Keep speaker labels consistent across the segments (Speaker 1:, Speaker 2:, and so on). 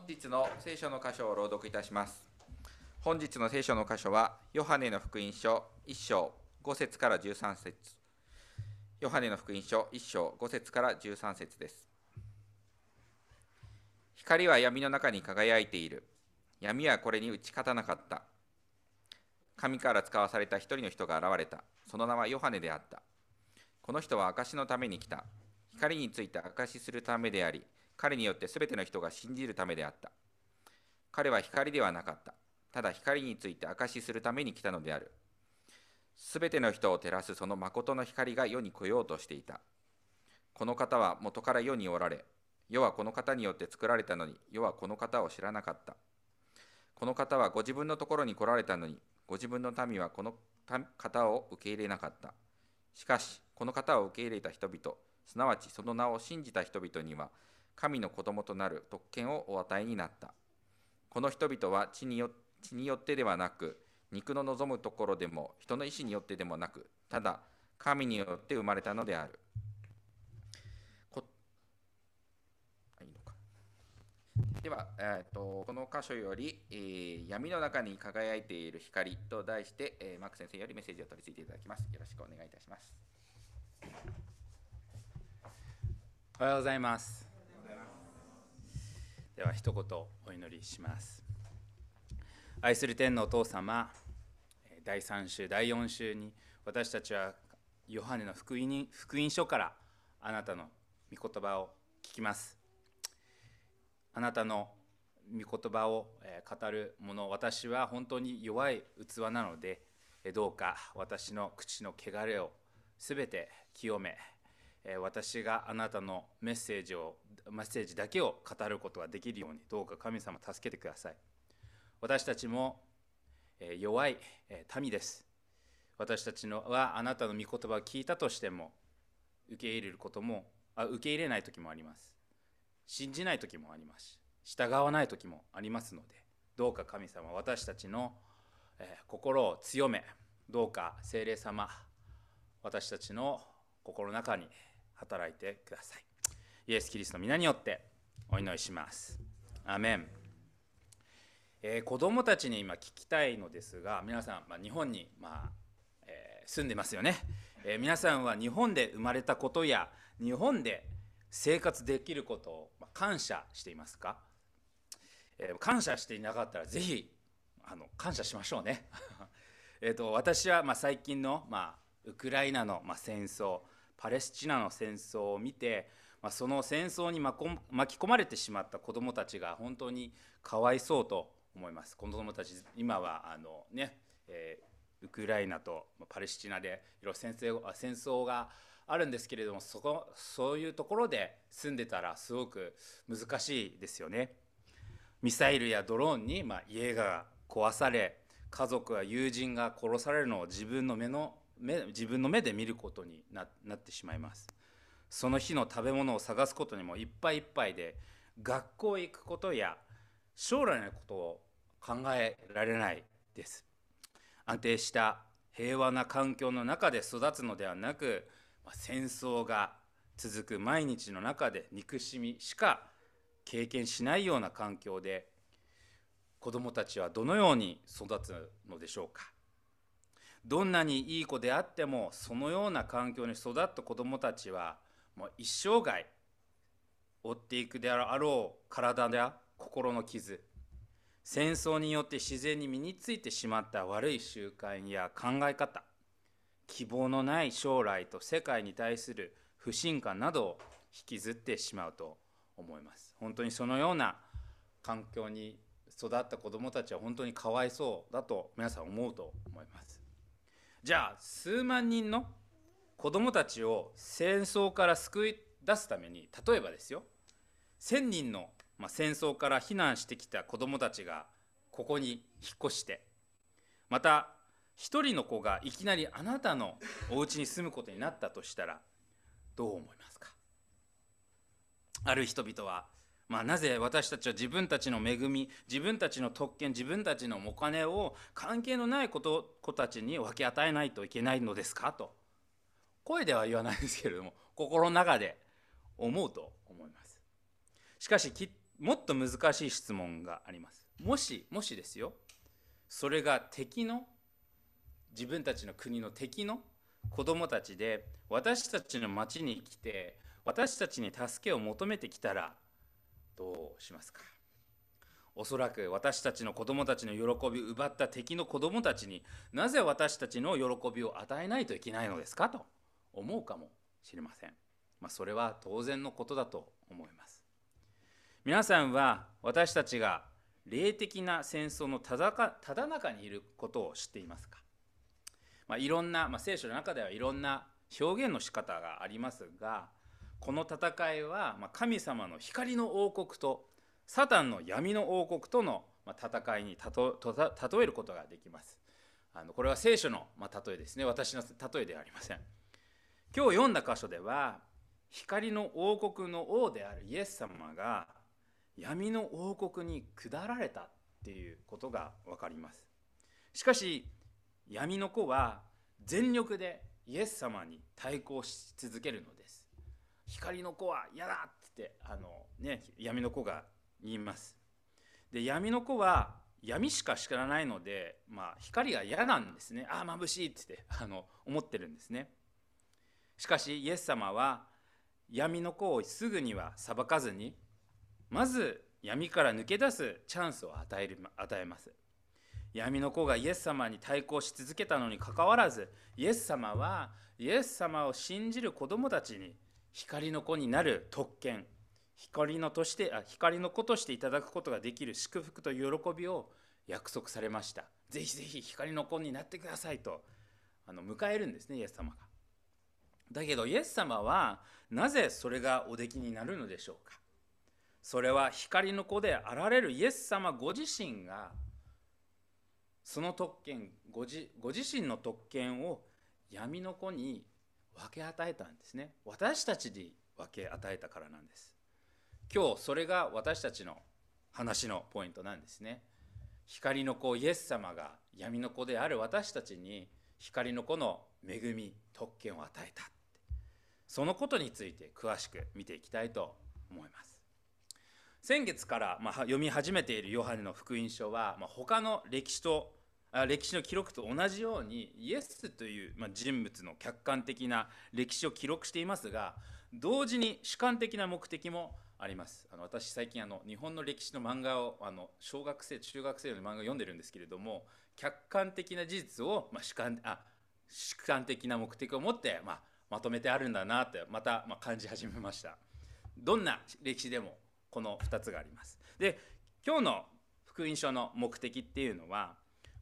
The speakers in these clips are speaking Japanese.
Speaker 1: 日の聖書の箇所を朗読いたします。本日の聖書の箇所は、ヨハネの福音書1章5節から13節。ヨハネの福音書1章5節から13節です。光は闇の中に輝いている。闇はこれに打ち勝たなかった。神から使わされた一人の人が現れた。その名はヨハネであった。この人は証のために来た。光について証しするためであり、彼によってすべての人が信じるためであった。彼は光ではなかった。ただ光について証しするために来たのである。すべての人を照らすその誠の光が世に来ようとしていた。この方は元から世におられ、世はこの方によって作られたのに、世はこの方を知らなかった。この方はご自分のところに来られたのに、ご自分の民はこの方を受け入れなかった。しかし、この方を受け入れた人々、すなわちその名を信じた人々には、神の子供となる特権をお与えになった。この人々は血によってではなく、肉の望むところでも、人の意志によってでもなく、ただ神によって生まれたのである。では、この箇所より、闇の中に輝いている光と題して、マーク先生よりメッセージを取り次いでいただきます。よろしくお願いいたします。
Speaker 2: おはようございます。では一言お祈りします。愛する天のお父様、第3週第4週に私たちはヨハネの福音書からあなたの御言葉を聞きます。あなたの御言葉を語る者、私は本当に弱い器なので、どうか私の口の汚れをすべて清め、私があなたのメッセージだけを語ることができるように、どうか神様助けてください。私たちも弱い民です。私たちはあなたの御言葉を聞いたとしても受け入れない時もあります。信じない時もあります。従わない時もありますので、どうか神様、私たちの心を強め、どうか聖霊様、私たちの心の中に働いてください。イエス・キリストの皆によってお祈りします。アーメン。子供たちに今聞きたいのですが、皆さん、日本に、住んでますよね。皆さんは日本で生まれたことや日本で生活できることを感謝していますか？感謝していなかったらぜひ感謝しましょうね。私は最近の、ウクライナの戦争、パレスチナの戦争を見て、その戦争に巻き込まれてしまった子どもたちが本当にかわいそうと思います。子どもたち、今はウクライナとパレスチナでいろいろ戦争があるんですけれども、そういうところで住んでたらすごく難しいですよね。ミサイルやドローンに家が壊され、家族や友人が殺されるのを自分の目で見ることになってしまいます。その日の食べ物を探すことにもいっぱいいっぱいで、学校へ行くことや将来のことを考えられないです。安定した平和な環境の中で育つのではなく、戦争が続く毎日の中で憎しみしか経験しないような環境で、子どもたちはどのように育つのでしょうか。どんなにいい子であっても、そのような環境に育った子どもたちはもう一生涯負っていくであろう体や心の傷、戦争によって自然に身についてしまった悪い習慣や考え方、希望のない将来と世界に対する不信感などを引きずってしまうと思います。本当にそのような環境に育った子どもたちは本当にかわいそうだと皆さん思うと思います。じゃあ数万人の子どもたちを戦争から救い出すために、例えばですよ、1000人の戦争から避難してきた子どもたちがここに引っ越して、また一人の子がいきなりあなたのお家に住むことになったとしたらどう思いますか？ある人々は、なぜ私たちは自分たちの恵み、自分たちの特権、自分たちのお金を関係のない子たちに分け与えないといけないのですかと、声では言わないですけれども心の中で思うと思います。しかしもっと難しい質問があります。もしですよ、それが自分たちの国の敵の子供たちで、私たちの町に来て私たちに助けを求めてきたらどうしますか？おそらく私たちの子供たちの喜びを奪った敵の子供たちに、なぜ私たちの喜びを与えないといけないのですかと思うかもしれません。それは当然のことだと思います。皆さんは私たちが霊的な戦争のただ中にいることを知っていますか？いろんな、聖書の中ではいろんな表現の仕方がありますが、この戦いは神様の光の王国とサタンの闇の王国との戦いに例えることができます。これは聖書の例えですね。私の例えではありません。今日読んだ箇所では、光の王国の王であるイエス様が闇の王国に下られたっていうことが分かります。しかし闇の子は全力でイエス様に対抗し続けるのです。光の子は嫌だって闇の子が言います。で、闇の子は闇しか知らないので、光が嫌なんですね。眩しいって思ってるんですね。しかしイエス様は闇の子をすぐには裁かずに、まず闇から抜け出すチャンスを与えます。闇の子がイエス様に対抗し続けたのにかかわらず、イエス様はイエス様を信じる子供たちに光の子になる特権、光の子としていただくことができる祝福と喜びを約束されました。ぜひぜひ光の子になってくださいと迎えるんですね、イエス様が。だけどイエス様はなぜそれがおできになるのでしょうか？それは光の子であられるイエス様ご自身がその特権、ご自身の特権を闇の子に分け与えたんですね。私たちに分け与えたからなんです。今日それが私たちの話のポイントなんですね。光の子イエス様が闇の子である私たちに光の子の恵み、特権を与えた。そのことについて詳しく見ていきたいと思います。先月から読み始めているヨハネの福音書は、他の歴史の記録と同じようにイエスという人物の客観的な歴史を記録していますが、同時に主観的な目的もあります。私最近日本の歴史の漫画を小学生中学生の漫画を読んでるんですけれども、客観的な事実を主観的な目的を持ってまとめてあるんだなってまた感じ始めました。どんな歴史でもこの2つがあります。で、今日の福音書の目的っていうのは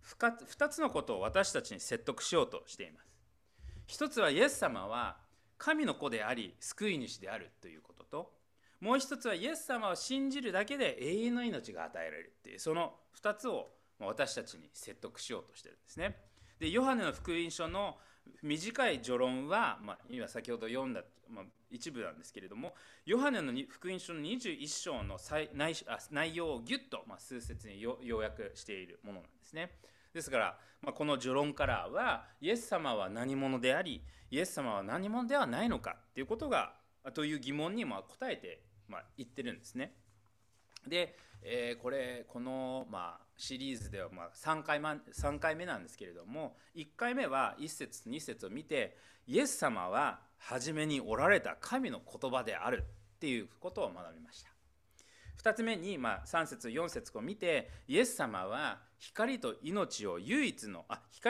Speaker 2: 2つのことを私たちに説得しようとしています。一つはイエス様は神の子であり救い主であるということと、もう一つはイエス様を信じるだけで永遠の命が与えられるっていう、その2つを私たちに説得しようとしているんですね。で、ヨハネの福音書の短い序論は、今先ほど読んだ、一部なんですけれども、ヨハネの福音書の21章の内容をギュッと数節に要約しているものなんですね。ですから、この序論からはイエス様は何者であり、イエス様は何者ではないのかということがという疑問に答えて言ってるんですね。で、このシリーズでは3回目なんですけれども、1回目は1節2節を見て、イエス様は初めにおられた神の言葉であるっていうことを学びました。2つ目に3節4節を見て、イエス様は光と命の唯一の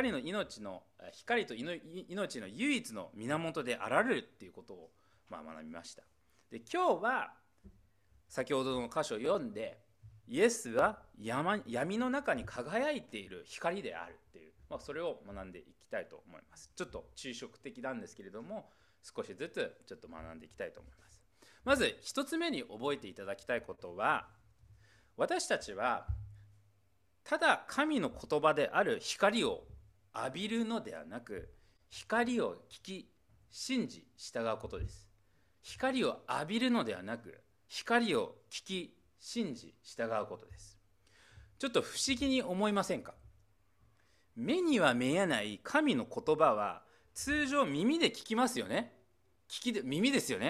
Speaker 2: 源であられるっていうことを学びました。で、今日は先ほどの箇所を読んで、イエスは闇の中に輝いている光であるっていう、それを学んでいきたいと思います。ちょっと抽象的なんですけれども、少しずつちょっと学んでいきたいと思います。まず一つ目に覚えていただきたいことは、私たちはただ神の言葉である光を浴びるのではなく、光を聞き信じ従うことです。光を浴びるのではなく、光を聞き信じ従うことです。ちょっと不思議に思いませんか？目には見えない神の言葉は通常耳で聞きますよね。耳ですよね。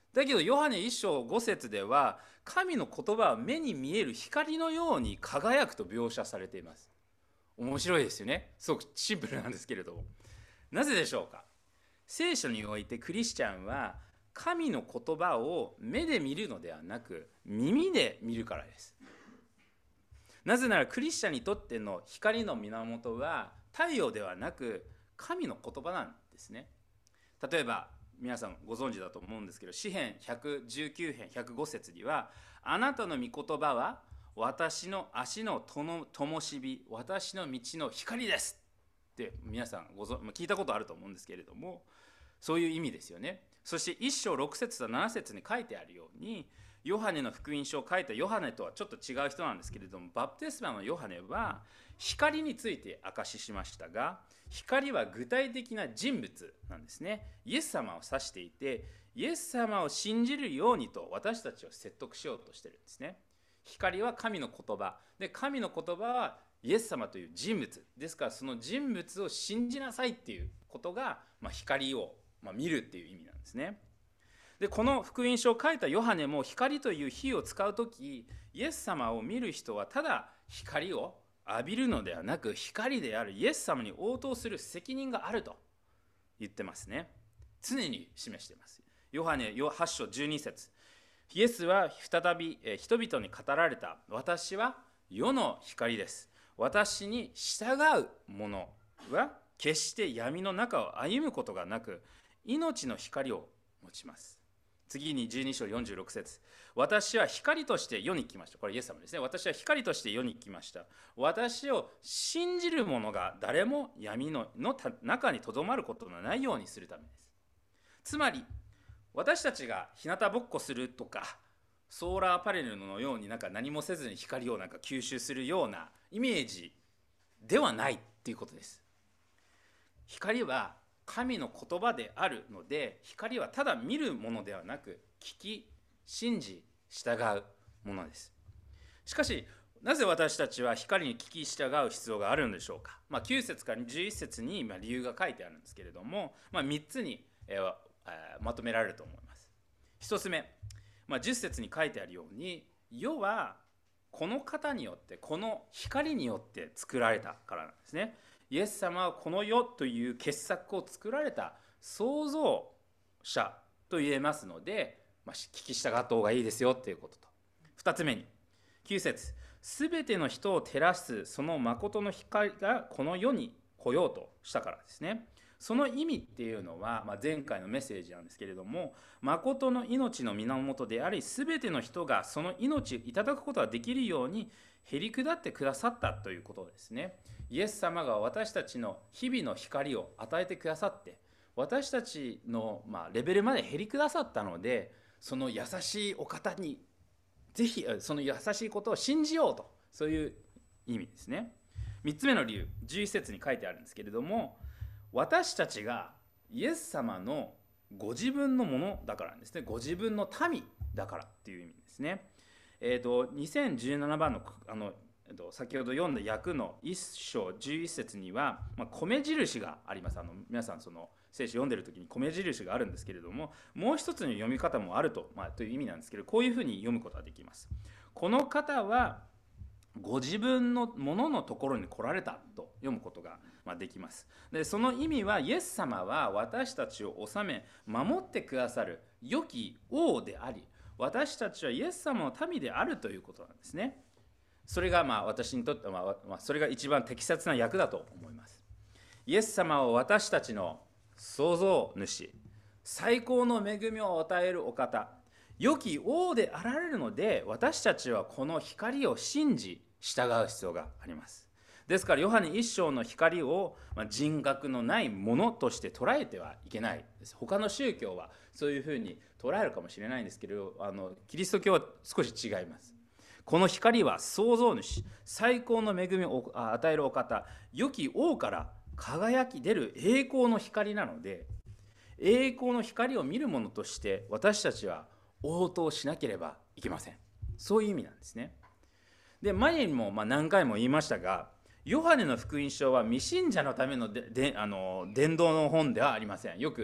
Speaker 2: だけどヨハネ1章5節では神の言葉は目に見える光のように輝くと描写されています。面白いですよね。すごくシンプルなんですけれども、なぜでしょうか。聖書においてクリスチャンは神の言葉を目で見るのではなく耳で見るからです。なぜならクリスチャンにとっての光の源は太陽ではなく神の言葉なんですね。例えば皆さんご存知だと思うんですけど、詩編119編105節には、あなたの御言葉は私の足の灯火、私の道の光ですって皆さん聞いたことあると思うんですけれども、そういう意味ですよね。そして1章6節と7節に書いてあるように、ヨハネの福音書を書いたヨハネとはちょっと違う人なんですけれども、バプテスマのヨハネは光について証ししましたが、光は具体的な人物なんですね。イエス様を指していて、イエス様を信じるようにと私たちを説得しようとしてるんですね。光は神の言葉で、神の言葉はイエス様という人物ですから、その人物を信じなさいっていうことが、光を見るっていう意味なんですね。でこの福音書を書いたヨハネも光という火を使うとき、イエス様を見る人はただ光を浴びるのではなく、光であるイエス様に応答する責任があると言ってますね。常に示しています。ヨハネ8章12節、イエスは再び人々に語られた。私は世の光です。私に従う者は決して闇の中を歩むことがなく、命の光を持ちます。次に12章46節、私は光として世に来ました。これイエス様ですね。私は光として世に来ました。私を信じる者が誰も闇の中にとどまることのないようにするためです。つまり私たちが日向ぼっこするとか、ソーラーパネルのように何もせずに光を吸収するようなイメージではないっていうことです。光は神の言葉であるので、光はただ見るものではなく、聞き、信じ、従うものです。しかし、なぜ私たちは光に聞き従う必要があるんでしょうか。9節から11節に理由が書いてあるんですけれども、3つにまとめられると思います。1つ目、10節に書いてあるように、世はこの方によって、この光によって作られたからなんですね。イエス様はこの世という傑作を作られた創造者と言えますので、聞き従った方がいいですよということと、2つ目に9節、すべての人を照らすその誠の光がこの世に来ようとしたからですね。その意味っていうのは、前回のメッセージなんですけれども、誠の命の源であり、すべての人がその命をいただくことができるようにへり下ってくださったということですね。イエス様が私たちの日々の光を与えてくださって、私たちのレベルまでへり下さったので、その優しいお方にぜひその優しいことを信じようと、そういう意味ですね。3つ目の理由、11節に書いてあるんですけれども、私たちがイエス様のご自分のものだからですね。ご自分の民だからっていう意味ですね。2017番の先ほど読んだ訳の1章11節には、米印があります。皆さんその聖書読んでる時に米印があるんですけれども、もう一つの読み方もあるという意味なんですけど、こういうふうに読むことができます。この方はご自分のもののところに来られたと読むことができます。でその意味は、イエス様は私たちを治め守ってくださる良き王であり、私たちはイエス様の民であるということなんですね。それが私にとっては、それが一番適切な訳だと思います。イエス様は私たちの創造主、最高の恵みを与えるお方、良き王であられるので、私たちはこの光を信じ従う必要があります。ですからヨハネ1章の光を人格のないものとして捉えてはいけないです。他の宗教はそういうふうに捉えるかもしれないんですけど、キリスト教は少し違います。この光は創造主、最高の恵みを与えるお方、良き王から輝き出る栄光の光なので、栄光の光を見る者として私たちは応答しなければいけません。そういう意味なんですね。で、前にも何回も言いましたが、ヨハネの福音書は未信者のための伝道の本ではありません。よく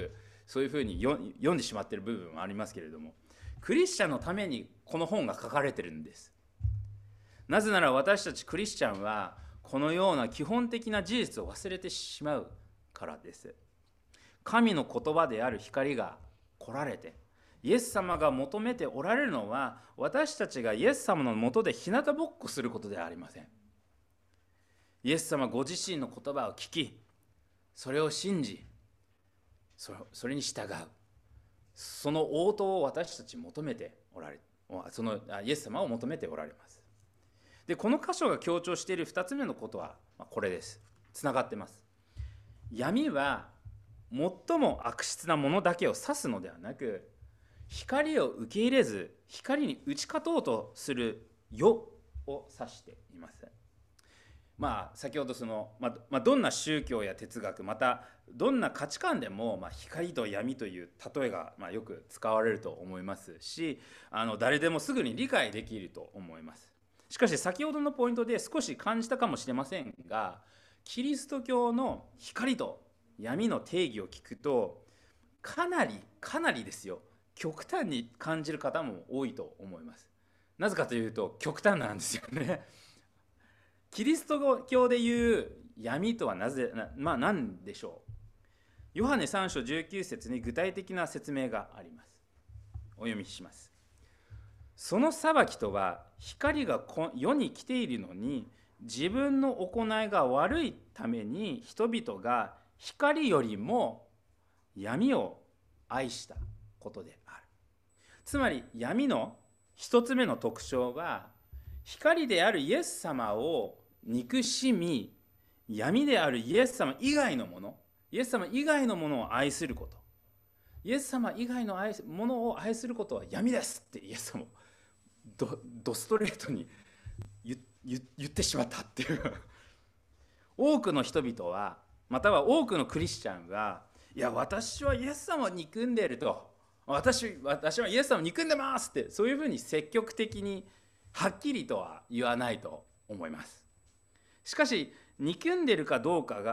Speaker 2: そういうふうに読んでしまっている部分はありますけれども、クリスチャンのためにこの本が書かれているんです。なぜなら私たちクリスチャンはこのような基本的な事実を忘れてしまうからです。神の言葉である光が来られて、イエス様が求めておられるのは、私たちがイエス様のもとで日向ぼっこすることではありません。イエス様ご自身の言葉を聞き、それを信じ、それに従う。その応答を私たち求めておられる。イエス様を求めておられます。で、この箇所が強調している2つ目のことはこれです。つながってます。闇は最も悪質なものだけを指すのではなく、光を受け入れず光に打ち勝とうとする世を指しています。先ほどどんな宗教や哲学、またどんな価値観でも、光と闇という例えがよく使われると思いますし、誰でもすぐに理解できると思います。しかし先ほどのポイントで少し感じたかもしれませんが、キリスト教の光と闇の定義を聞くと、かなりですよ、極端に感じる方も多いと思います。なぜかというと極端なんですよね。キリスト教でいう闇とは何でしょう。ヨハネ3章19節に具体的な説明があります。お読みします。その裁きとは、光が世に来ているのに自分の行いが悪いために人々が光よりも闇を愛したことである。つまり闇の一つ目の特徴は、光であるイエス様を憎しみ、闇であるイエス様以外のものを愛すること。イエス様以外のものを愛することは闇ですってイエス様もドストレートに言ってしまったっていう多くの人々は、または多くのクリスチャンは、いや私はイエス様を憎んでいると、私はイエス様を憎んでますって、そういうふうに積極的にはっきりとは言わないと思います。しかし憎んでいるかどうかが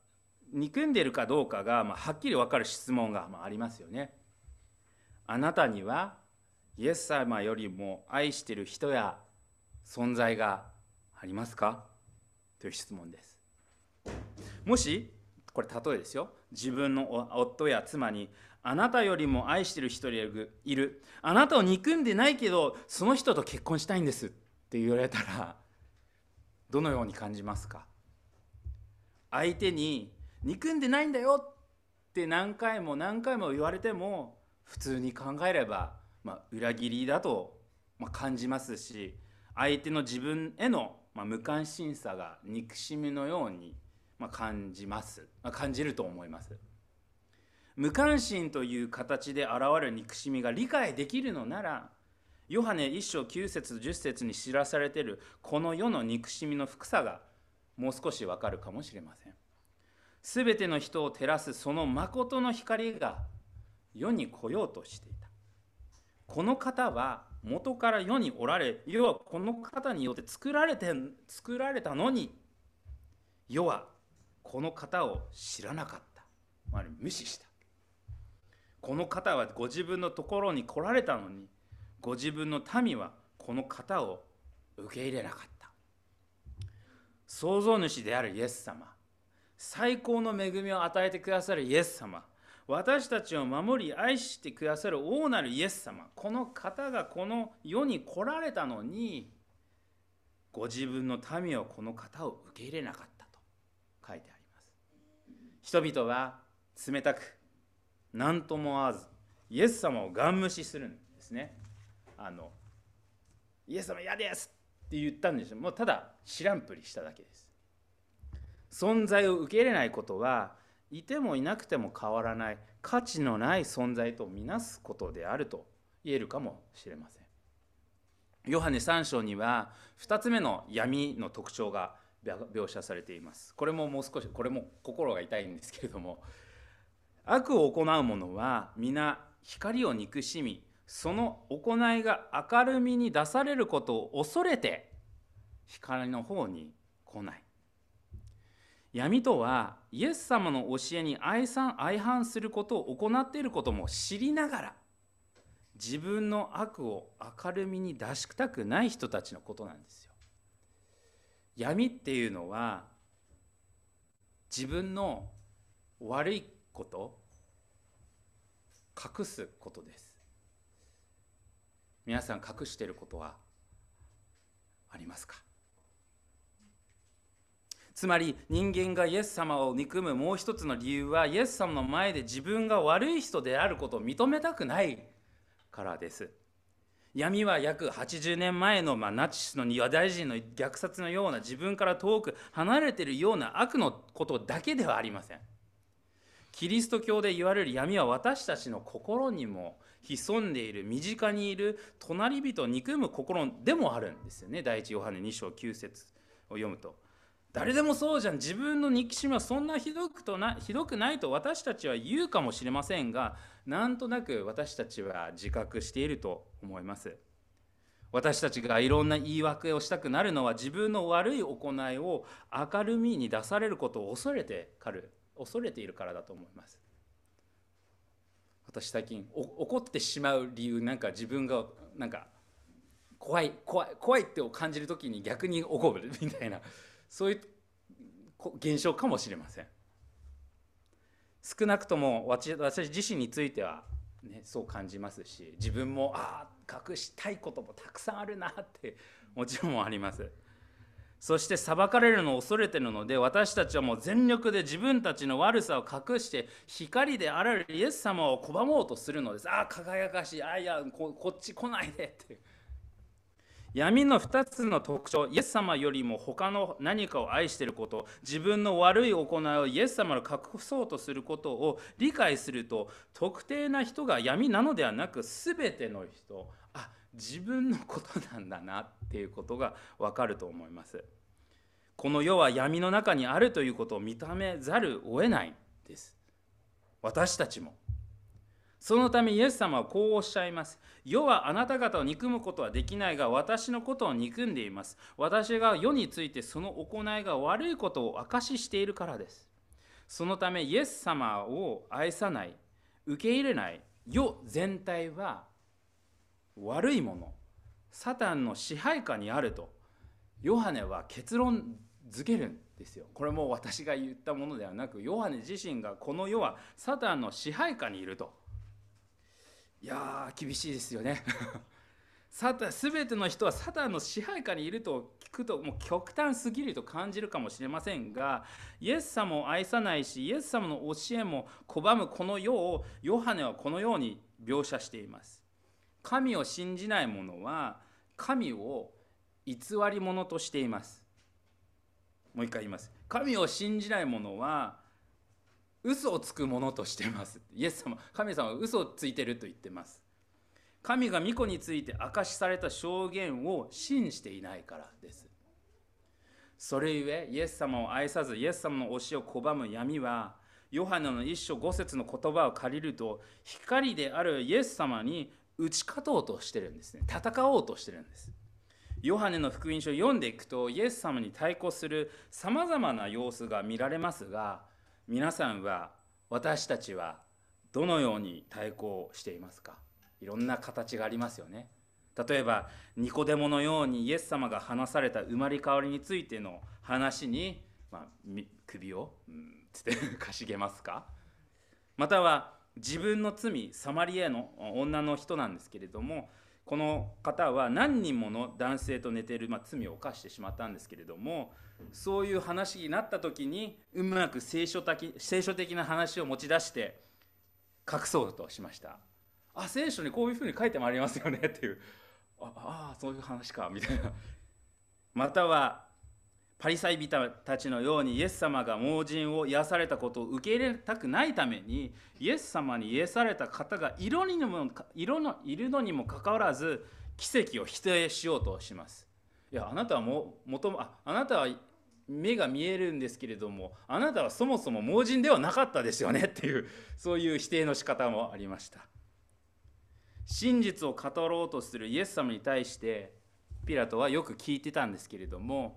Speaker 2: はっきり分かる質問がありますよね。あなたにはイエス様よりも愛している人や存在がありますかという質問です。もしこれ例えですよ、自分の夫や妻に、あなたよりも愛している人がいる、あなたを憎んでないけどその人と結婚したいんですって言われたら、どのように感じますか。相手に憎んでないんだよって何回も言われても、普通に考えれば、裏切りだと感じますし、相手の自分への無関心さが憎しみのように感じると思います。無関心という形で現れる憎しみが理解できるのなら、ヨハネ1章9節10節に知らされているこの世の憎しみの深さがもう少しわかるかもしれません。すべての人を照らすその誠の光が世に来ようとしていた。この方は元から世におられ、世はこの方によって作られたのに、世はこの方を知らなかった。無視した。この方はご自分のところに来られたのに、ご自分の民はこの方を受け入れなかった。創造主であるイエス様、最高の恵みを与えてくださるイエス様、私たちを守り愛してくださる王なるイエス様、この方がこの世に来られたのに、ご自分の民はこの方を受け入れなかったと書いてあります。人々は冷たく何とも合わずイエス様をガン無視するんですね。イエス様嫌ですって言ったんですよ。もうただ知らんぷりしただけです。存在を受け入れないことは、いてもいなくても変わらない価値のない存在とみなすことであると言えるかもしれません。ヨハネ3章には2つ目の闇の特徴が描写されています。これも心が痛いんですけれども、悪を行う者は皆光を憎しみ、その行いが明るみに出されることを恐れて光の方に来ない。 闇とはイエス様の教えに相反することを行っていることも知りながら、自分の悪を明るみに出したくない人たちのことなんですよ。闇っていうのは自分の悪いこと、隠すことです。皆さん隠していることはありますか？つまり人間がイエス様を憎むもう一つの理由は、イエス様の前で自分が悪い人であることを認めたくないからです。闇は約80年前のナチスのユダヤ人の虐殺のような、自分から遠く離れているような悪のことだけではありません。キリスト教で言われる闇は私たちの心にも潜んでいる、身近にいる隣人を憎む心でもあるんですよね。第一ヨハネ2章9節を読むと、誰でもそうじゃん、自分の憎しみはそんなひどくないと私たちは言うかもしれませんが、なんとなく私たちは自覚していると思います。私たちがいろんな言い訳をしたくなるのは、自分の悪い行いを明るみに出されることを恐れているからだと思います。私最近怒ってしまう理由、自分が怖いって感じるときに逆に怒るみたいな、そういう現象かもしれません。少なくとも私自身については、そう感じますし、自分も隠したいこともたくさんあるなってもちろんあります。そして裁かれるのを恐れているので、私たちはもう全力で自分たちの悪さを隠して光であられるイエス様を拒もうとするのです。輝かしい、いやこっち来ないでって。闇の2つの特徴、イエス様よりも他の何かを愛していること、自分の悪い行いをイエス様に隠そうとすることを理解すると、特定な人が闇なのではなく、全ての人、自分のことなんだなっていうことが分かると思います。この世は闇の中にあるということを認めざるを得ないです。私たちも。そのためイエス様はこうおっしゃいます。世はあなた方を憎むことはできないが、私のことを憎んでいます。私が世についてその行いが悪いことを証ししているからです。そのためイエス様を愛さない、受け入れない世全体は悪いもの、サタンの支配下にあるとヨハネは結論づけるんですよ。これも私が言ったものではなく、ヨハネ自身がこの世はサタンの支配下にいると。いやー厳しいですよね。全ての人はサタンの支配下にいると聞くと、もう極端すぎると感じるかもしれませんが、イエス様を愛さないし、イエス様の教えも拒むこの世をヨハネはこのように描写しています。神を信じない者は神を偽り者としています。もう一回言います。神を信じない者は嘘をつく者としています。神様は嘘をついていると言っています。神が御子について明かしされた証言を信じていないからです。それゆえイエス様を愛さず、イエス様の教えを拒む闇は、ヨハネの1章5節の言葉を借りると、光であるイエス様に打ち勝とうとしてるんですね。戦おうとしてるんです。ヨハネの福音書を読んでいくと、イエス様に対抗するさまざまな様子が見られますが、皆さんは、私たちはどのように対抗していますか？いろんな形がありますよね。例えばニコデモのようにイエス様が話された生まれ変わりについての話に、首をつってかしげますか？または自分の罪、サマリアの女の人なんですけれども、この方は何人もの男性と寝ている、罪を犯してしまったんですけれども、そういう話になった時にうまく聖書的な話を持ち出して隠そうとしました。聖書にこういうふうに書いてもありますよねっていう、そういう話かみたいな。またはパリサイ人たちのようにイエス様が盲人を癒されたことを受け入れたくないために、イエス様に癒された方がいるのにもかかわらず奇跡を否定しようとします。いや、あなたは目が見えるんですけれども、あなたはそもそも盲人ではなかったですよねっていう、そういう否定の仕方もありました。真実を語ろうとするイエス様に対してピラトはよく聞いてたんですけれども、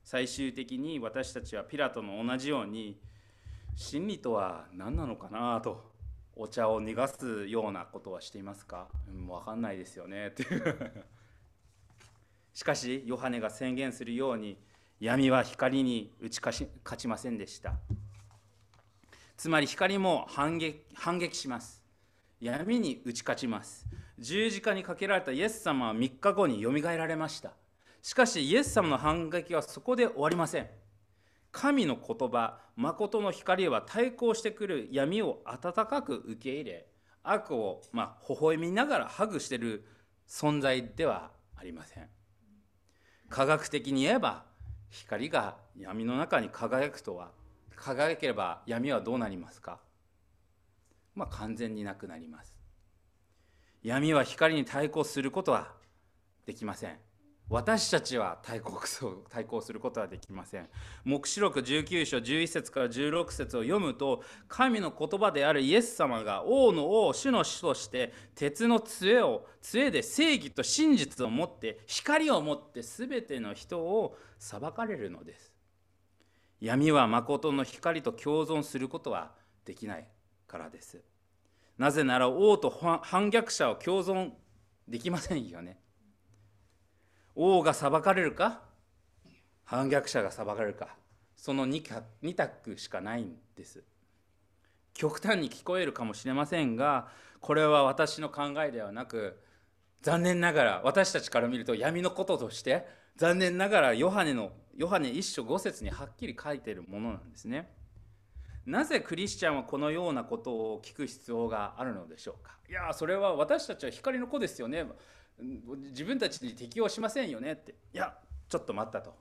Speaker 2: 最終的に私たちはピラトの同じように、真理とは何なのかなとお茶を逃がすようなことはしていますか？分かんないですよねっていうしかしヨハネが宣言するように、闇は光に打ち勝ちませんでした。つまり光も反撃します。闇に打ち勝ちます。十字架にかけられたイエス様は3日後によみがえられました。しかしイエス様の反撃はそこで終わりません。神の言葉、誠の光は対抗してくる闇を温かく受け入れ、悪を微笑みながらハグしている存在ではありません。科学的に言えば、光が闇の中に輝ければ闇はどうなりますか？完全になくなります。闇は光に対抗することはできません。私たちは対抗することはできません。黙示録19章11節から16節を読むと、神の言葉であるイエス様が王の王、主の主として鉄の杖で正義と真実を持って光を持って全ての人を裁かれるのです。闇は誠の光と共存することはできないからです。なぜなら王と反逆者を共存できませんよね。王が裁かれるか、反逆者が裁かれるか、その2択しかないんです。極端に聞こえるかもしれませんが、これは私の考えではなく、残念ながら私たちから見ると闇のこととして、残念ながらヨハネ1章5節にはっきり書いているものなんですね。なぜクリスチャンはこのようなことを聞く必要があるのでしょうか？いや、それは私たちは光の子ですよね。自分たちに適応しませんよねって。いや、ちょっと待ったと。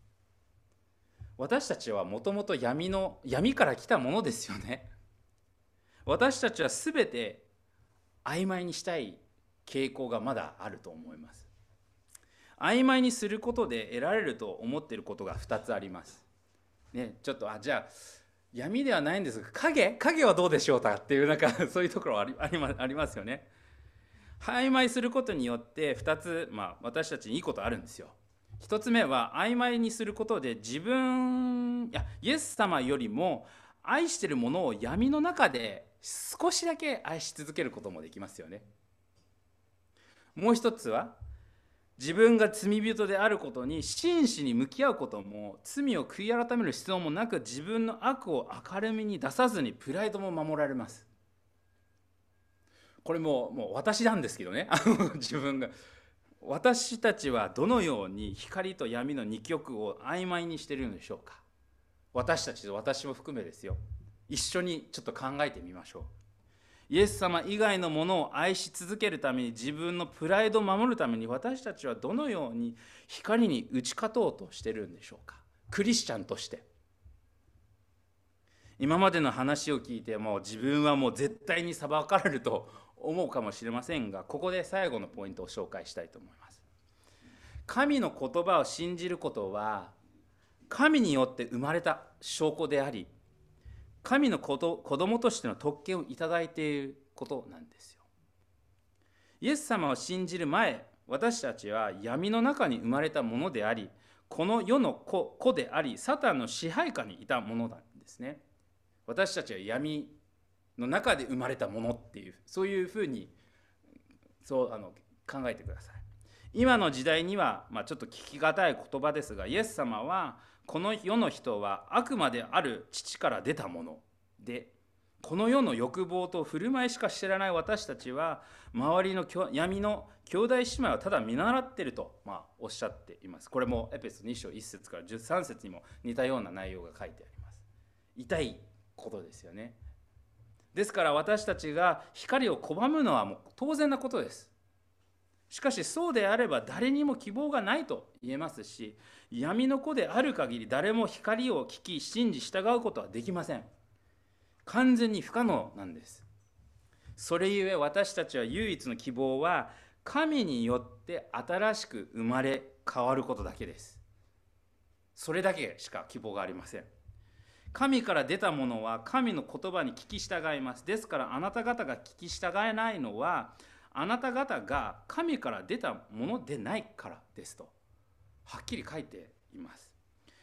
Speaker 2: 私たちはもともと闇から来たものですよね。私たちはすべて曖昧にしたい傾向がまだあると思います。曖昧にすることで得られると思っていることが2つあります。ね、ちょっとじゃあ闇ではないんですが、影はどうでしょうかっていうそういうところありますよね。曖昧することによって2つ、私たちにいいことあるんですよ。1つ目は曖昧にすることでイエス様よりも愛しているものを闇の中で少しだけ愛し続けることもできますよね。もう一つは自分が罪人であることに真摯に向き合うことも、罪を悔い改める必要もなく、自分の悪を明るみに出さずにプライドも守られます。これもう私なんですけどね私たちはどのように光と闇の二極を曖昧にしているのでしょうか？私たちと私も含めですよ。一緒にちょっと考えてみましょう。イエス様以外のものを愛し続けるために、自分のプライドを守るために、私たちはどのように光に打ち勝とうとしているんでしょうか？クリスチャンとして。今までの話を聞いても自分はもう絶対に裁かれると思うかもしれませんが、ここで最後のポイントを紹介したいと思います。神の言葉を信じることは神によって生まれた証拠であり、神の子供としての特権をいただいていることなんですよ。イエス様を信じる前、私たちは闇の中に生まれたものであり、この世の子であり、サタンの支配下にいたものなんですね。私たちは闇の中で生まれたものっていう、そういうふうに考えてください。今の時代には、ちょっと聞きがたい言葉ですが、イエス様はこの世の人は悪魔である父から出たもので、この世の欲望と振る舞いしか知らない私たちは、周りの闇の兄弟姉妹をただ見習っていると、おっしゃっています。これもエペソ2章1節から13節にも似たような内容が書いてあります。痛いことですよね。ですから私たちが光を拒むのはもう当然なことです。しかしそうであれば誰にも希望がないと言えますし、闇の子である限り誰も光を聞き信じ従うことはできません。完全に不可能なんです。それゆえ私たちは唯一の希望は神によって新しく生まれ変わることだけです。それだけしか希望がありません。神から出たものは神の言葉に聞き従います。ですからあなた方が聞き従えないのは、あなた方が神から出たものでないからですとはっきり書いています。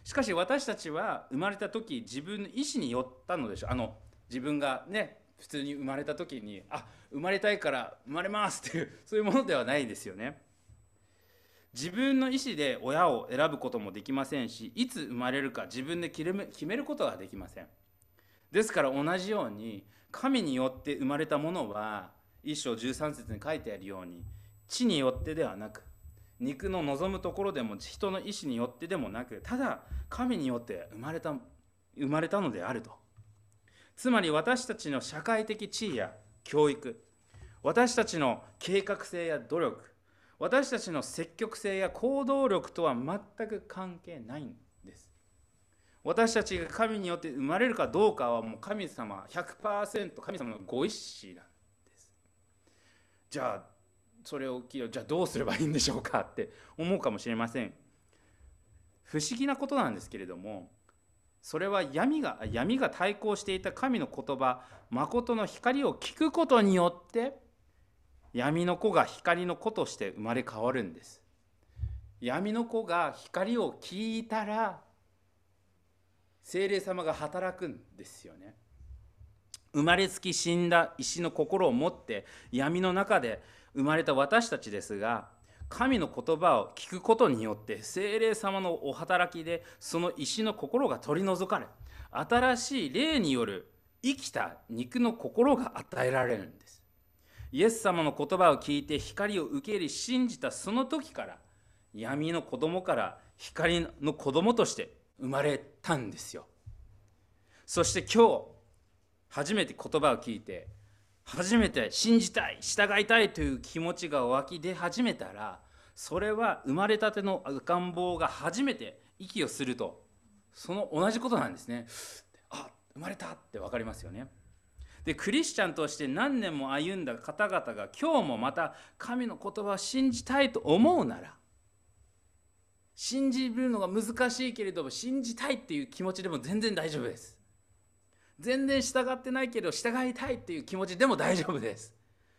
Speaker 2: しかし私たちは生まれた時自分の意思によったのでしょう。自分がね普通に生まれた時に生まれたいから生まれますっていうそういうものではないですよね。自分の意思で親を選ぶこともできませんし、いつ生まれるか自分で決めることができません。ですから同じように神によって生まれたものは1章13節に書いてあるように地によってではなく、肉の望むところでも人の意思によってでもなく、ただ神によって生まれたのであると。つまり私たちの社会的地位や教育、私たちの計画性や努力、私たちの積極性や行動力とは全く関係ないんです。私たちが神によって生まれるかどうかはもう神様 100% 神様のご意志なんです。じゃあそれを聞いて、じゃあどうすればいいんでしょうかって思うかもしれません。不思議なことなんですけれども、それは闇が対抗していた神の言葉、誠の光を聞くことによって闇の子が光の子として生まれ変わるんです。闇の子が光を聞いたら聖霊様が働くんですよね。生まれつき死んだ石の心を持って闇の中で生まれた私たちですが、神の言葉を聞くことによって聖霊様のお働きでその石の心が取り除かれ、新しい霊による生きた肉の心が与えられるんです。イエス様の言葉を聞いて光を受け入れ信じたその時から、闇の子供から光の子供として生まれたんですよ。そして今日初めて言葉を聞いて、初めて信じたい、従いたいという気持ちが湧き出始めたら、それは生まれたての赤ん坊が初めて息をすると、その同じことなんですね。生まれたって分かりますよね。で、クリスチャンとして何年も歩んだ方々が今日もまた神の言葉を信じたいと思うなら、信じるのが難しいけれども信じたいっていう気持ちでも全然大丈夫です。全然従ってないけど従いたいっていう気持ちでも大丈夫です。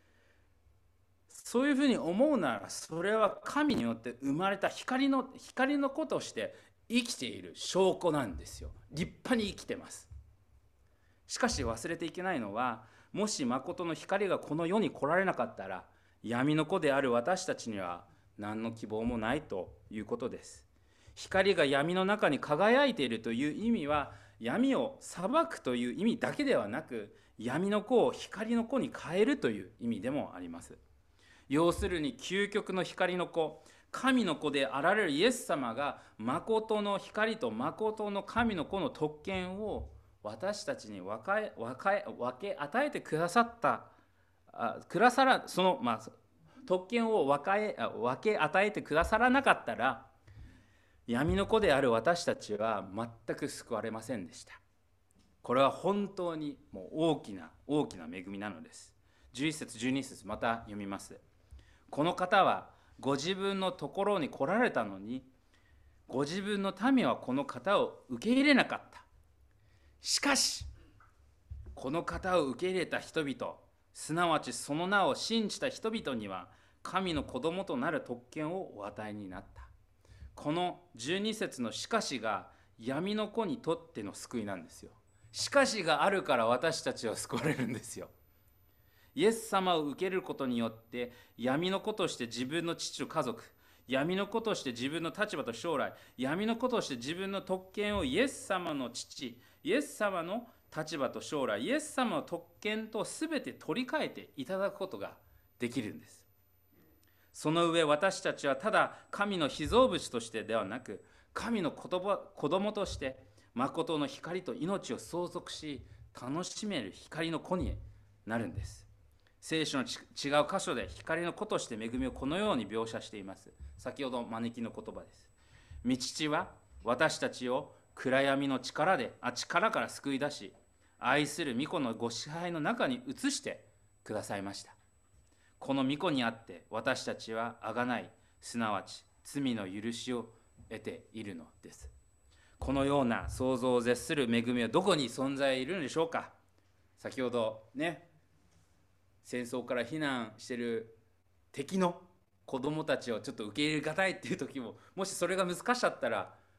Speaker 2: そういうふうに思うなら、それは神によって生まれた光の子として生きている証拠なんですよ。立派に生きてます。しかし忘れていけないのは、もし誠の光がこの世に来られなかったら、闇の子である私たちには何の希望もないということです。光が闇の中に輝いているという意味は、闇を裁くという意味だけではなく、闇の子を光の子に変えるという意味でもあります。要するに究極の光の子、神の子であられるイエス様が誠の光と誠の神の子の特権を私たちに分け与えてくださった、その、特権を分け与えてくださらなかったら、闇の子である私たちは全く救われませんでした。これは本当にもう大きな恵みなのです。11節12節また読みます。この方はご自分のところに来られたのに、ご自分の民はこの方を受け入れなかった。しかしこの方を受け入れた人々、すなわちその名を信じた人々には神の子供となる特権をお与えになった。この12節のしかしが闇の子にとっての救いなんですよ。しかしがあるから私たちは救われるんですよ。イエス様を受けることによって闇の子として自分の父と家族、闇の子として自分の立場と将来、闇の子として自分の特権をイエス様の父、イエス様の立場と将来、イエス様の特権と全て取り替えていただくことができるんです。その上私たちはただ神の被造物としてではなく、神の子供として誠の光と命を相続し楽しめる光の子になるんです。聖書の違う箇所で光の子として恵みをこのように描写しています。先ほど招きの言葉です。御父は私たちを暗闇の力から救い出し、愛する御子のご支配の中に移してくださいました。この御子にあって私たちは贖い、すなわち罪の許しを得ているのです。このような想像を絶する恵みはどこに存在いるのでしょうか。先ほどね、戦争から避難している敵の子供たちをちょっと受け入れがたいっていう時も、もしそれが難しかったら、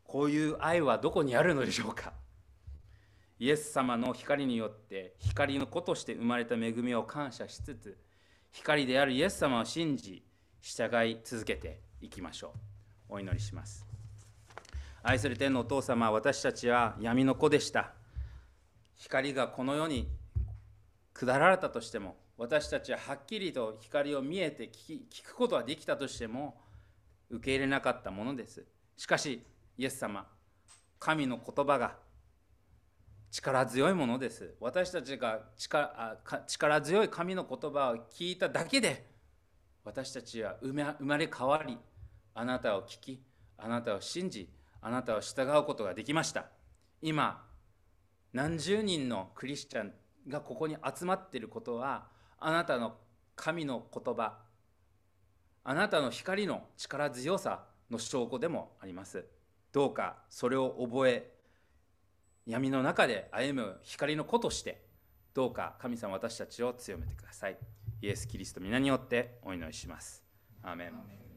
Speaker 2: こういう愛はどこにあるのでしょうか。イエス様の光によって光の子として生まれた恵みを感謝しつつ、光であるイエス様を信じ従い続けていきましょう。お祈りします。愛する天のお父様、私たちは闇の子でした。光がこの世に下られたとしても、私たちははっきりと光を見えて聞くことはできたとしても受け入れなかったものです。しかしイエス様、神の言葉が力強いものです。私たちが力強い神の言葉を聞いただけで、私たちは生まれ変わり、あなたを聞き、あなたを信じ、あなたを従うことができました。今、何十人のクリスチャンがここに集まっていることは、あなたの神の言葉、あなたの光の力強さの証拠でもあります。どうかそれを覚え、闇の中で歩む光の子として、どうか神様、私たちを強めてください。イエス・キリスト皆によってお祈りします。アーメン。